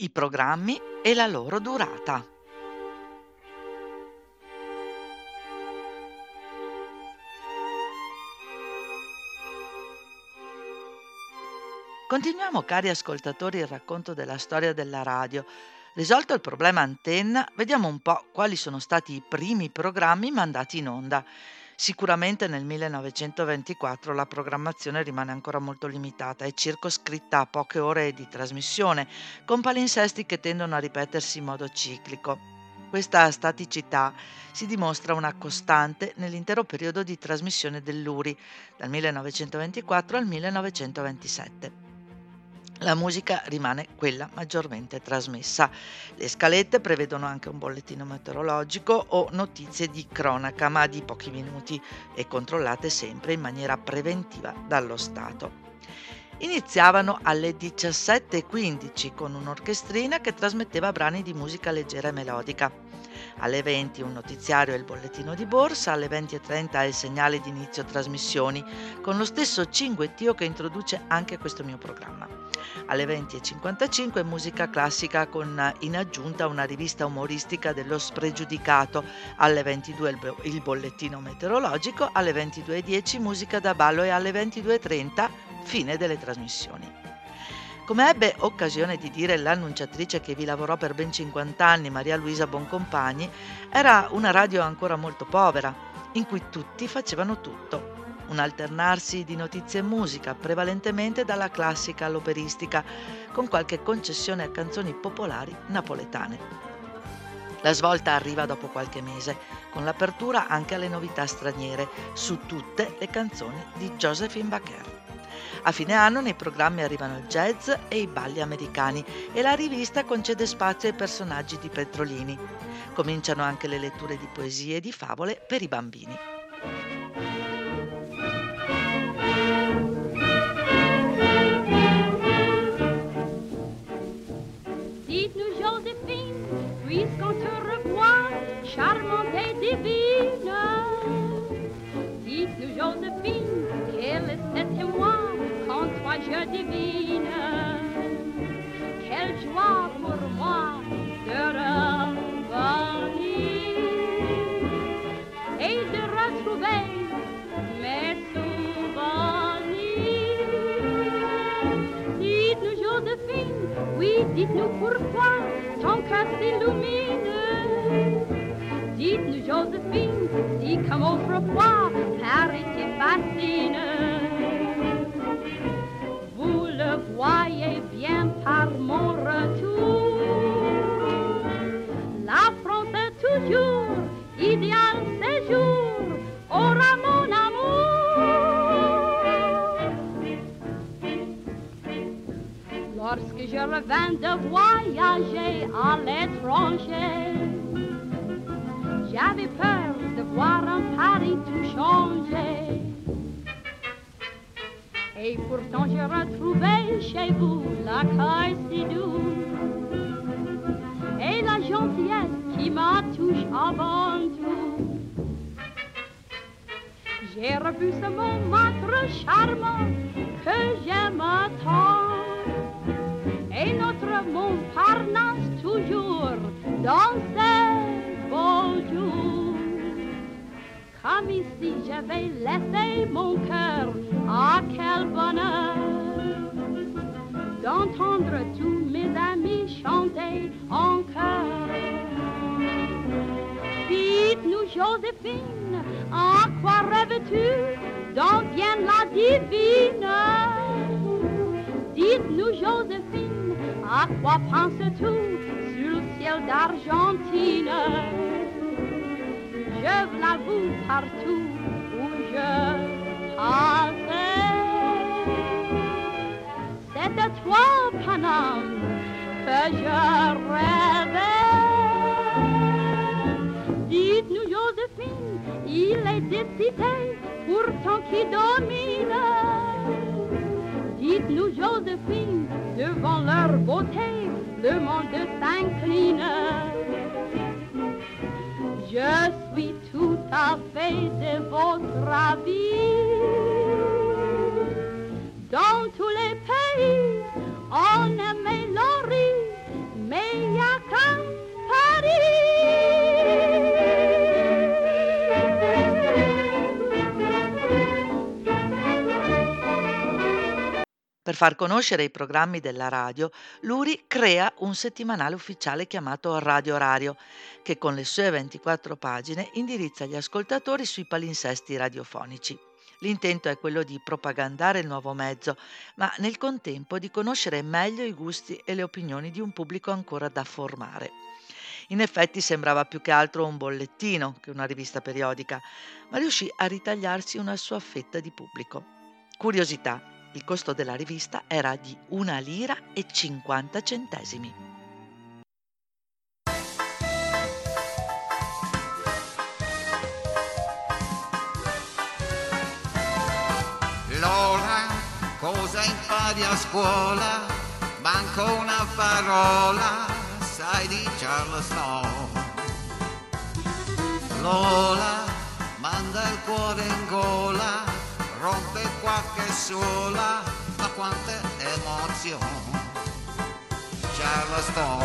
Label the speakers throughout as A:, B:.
A: i programmi e la loro durata. Continuiamo, cari ascoltatori, il racconto della storia della radio. Risolto il problema antenna, vediamo un po' quali sono stati i primi programmi mandati in onda. Sicuramente nel 1924 la programmazione rimane ancora molto limitata e circoscritta a poche ore di trasmissione, con palinsesti che tendono a ripetersi in modo ciclico. Questa staticità si dimostra una costante nell'intero periodo di trasmissione dell'URI, dal 1924 al 1927. La musica rimane quella maggiormente trasmessa. Le scalette prevedono anche un bollettino meteorologico o notizie di cronaca, ma di pochi minuti e controllate sempre in maniera preventiva dallo Stato. Iniziavano alle 17:15 con un'orchestrina che trasmetteva brani di musica leggera e melodica. Alle 20 un notiziario e il bollettino di borsa, alle 20:30 il segnale di inizio trasmissioni, con lo stesso cinguettio che introduce anche questo mio programma. Alle 20:55 musica classica con in aggiunta una rivista umoristica dello spregiudicato, alle 22 il bollettino meteorologico, alle 22:10 musica da ballo e alle 22:30 fine delle trasmissioni. Come ebbe occasione di dire l'annunciatrice che vi lavorò per ben 50 anni, Maria Luisa Boncompagni, era una radio ancora molto povera, in cui tutti facevano tutto. Un alternarsi di notizie e musica, prevalentemente dalla classica all'operistica, con qualche concessione a canzoni popolari napoletane. La svolta arriva dopo qualche mese, con l'apertura anche alle novità straniere, su tutte le canzoni di Joséphine Baker. A fine anno nei programmi arrivano il jazz e i balli americani e la rivista concede spazio ai personaggi di Petrolini. Cominciano anche le letture di poesie e di favole per i bambini.
B: Dites-nous, Joséphine, puisqu'on te revoit, charmante et divine. Dites-nous, Joséphine, quel est cet émoi qu'en toi je devine. Quelle joie pour moi de revenir et de retrouver mes souvenirs. Dites-nous, Joséphine, oui, dites-nous pourquoi ton cœur s'illumine. Dites-nous, Joséphine, si comme autrefois Paris te fascine. Vous le voyez bien par mon retour, la France est toujours idéal séjour aura mon amour. Lorsque je revins de voyager à l'étranger, j'avais peur de voir un Paris tout changé. Et pourtant j'ai retrouvé chez vous l'accueil si doux et la gentillesse qui m'a touché avant tout. J'ai revu ce Montmartre charmant que j'aime tant et notre Montparnasse toujours dans ses beaux jours. Comme ici j'avais laissé mon cœur, ah quel bonheur d'entendre tous mes amis chanter en chœur. Dites-nous, Joséphine, à quoi rêves-tu, d'où vient la divine? Dites-nous, Joséphine, à quoi penses-tu sur le ciel d'Argentine? Je vous l'avoue partout où je passais, c'est de toi, Paname, que je rêvais. Dites-nous, Joséphine, il est des cités pourtant qui dominent. Dites-nous, Joséphine, devant leur beauté, le monde s'incline. Je suis tout à fait de votre avis. Dans tous les pays, on aimait Laurie,
A: Per far conoscere i programmi della radio, l'URI crea un settimanale ufficiale chiamato Radio Orario, che con le sue 24 pagine indirizza gli ascoltatori sui palinsesti radiofonici. L'intento è quello di propagandare il nuovo mezzo, ma nel contempo di conoscere meglio i gusti e le opinioni di un pubblico ancora da formare. In effetti sembrava più che altro un bollettino che una rivista periodica, ma riuscì a ritagliarsi una sua fetta di pubblico. Curiosità: il costo della rivista era di 1,50 lire.
C: Lola, cosa impari a scuola? Manco una parola, sai di Charleston. Lola, manda il cuore in gola, rompe qualche sola, ma quante emozioni. Charleston,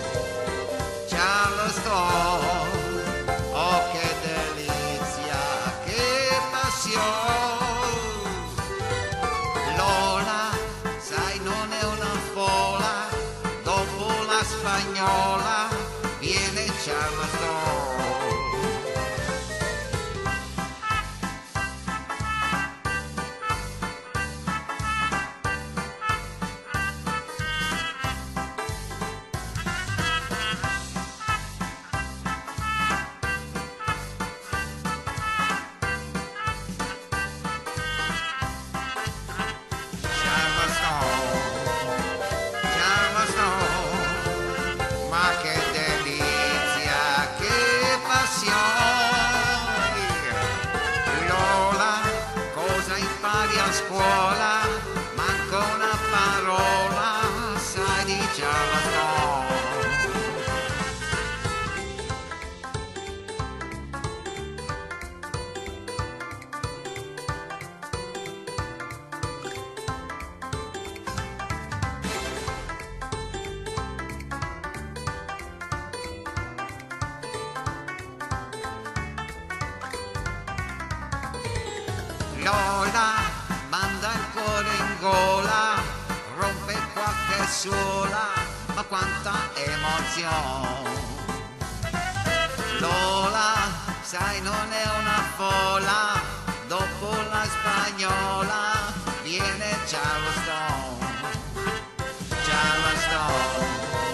C: Charleston, oh che delizia, che passione. Lola, sai non è una fola, dopo la spagnola viene Charleston. Scuola, manco una parola, sai di Charleston. Lola, manda il cuore in gola, rompe qualche sola, ma quanta emozione. Lola, sai non è una fola, dopo la spagnola viene Charleston. Charleston,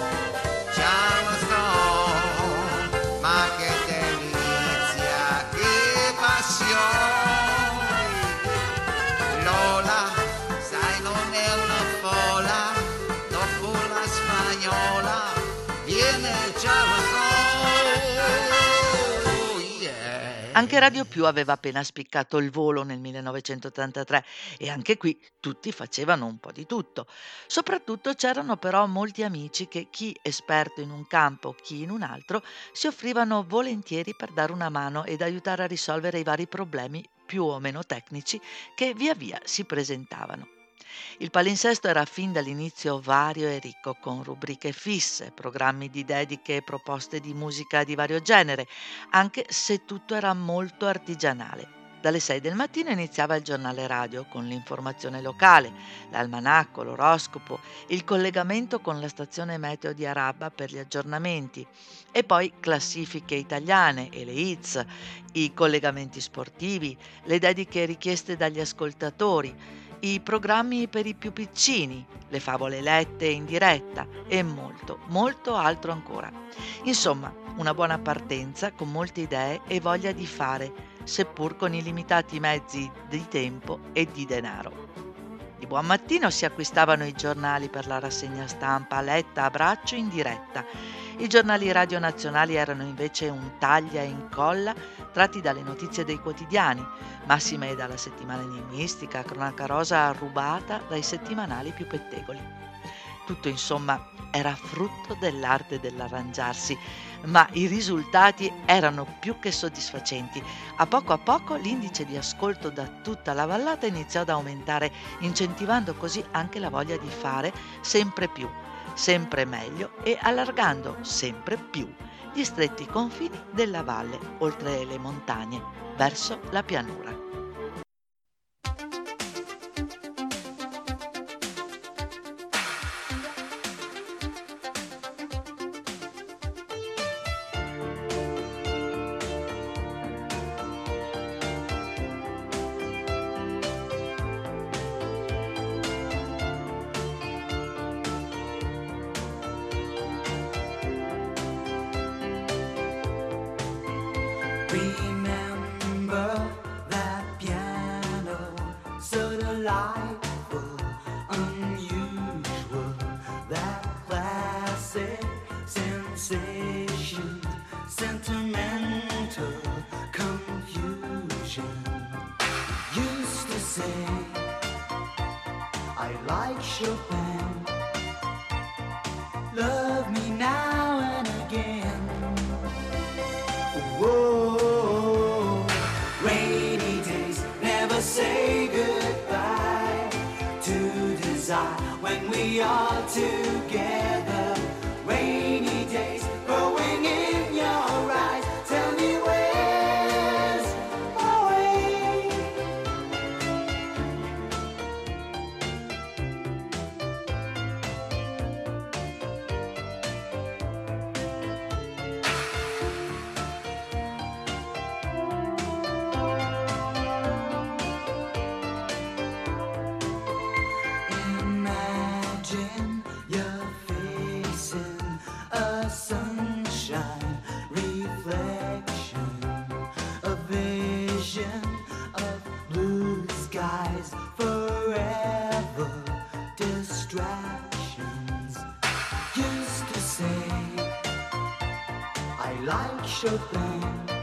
C: Charleston, ma che delizia, che passione. Lola, sai non è una fola, dopo la spagnola viene Charleston. Yeah.
A: Anche Radio Più aveva appena spiccato il volo nel 1983 e anche qui tutti facevano un po' di tutto. Soprattutto c'erano però molti amici che, chi esperto in un campo, chi in un altro, si offrivano volentieri per dare una mano ed aiutare a risolvere i vari problemi più o meno tecnici che via via si presentavano. Il palinsesto era fin dall'inizio vario e ricco, con rubriche fisse, programmi di dediche e proposte di musica di vario genere, anche se tutto era molto artigianale. Dalle 6 del mattino iniziava il giornale radio con l'informazione locale, l'almanacco, l'oroscopo, il collegamento con la stazione meteo di Arabba per gli aggiornamenti e poi classifiche italiane e le hits, i collegamenti sportivi, le dediche richieste dagli ascoltatori, i programmi per i più piccini, le favole lette in diretta e molto, molto altro ancora. Insomma, una buona partenza con molte idee e voglia di fare, seppur con i limitati mezzi di tempo e di denaro. Di buon mattino si acquistavano i giornali per la rassegna stampa letta a braccio in diretta. I giornali radio nazionali erano invece un taglia e incolla tratti dalle notizie dei quotidiani, massime dalla settimana enigmistica, cronaca rosa rubata dai settimanali più pettegoli. Tutto insomma era frutto dell'arte dell'arrangiarsi, ma i risultati erano più che soddisfacenti. A poco l'indice di ascolto da tutta la vallata iniziò ad aumentare, incentivando così anche la voglia di fare sempre più, sempre meglio e allargando sempre più gli stretti confini della valle, oltre le montagne, verso la pianura.
D: I like Chopin. Love me now and again. Whoa, rainy days never say goodbye to desire when we are together. Rainy days growing in your eyes. Tell me where's my way? Imagine you're facing a sunshine reflection, a vision of blue skies forever, distractions. Used to say I like Chopin.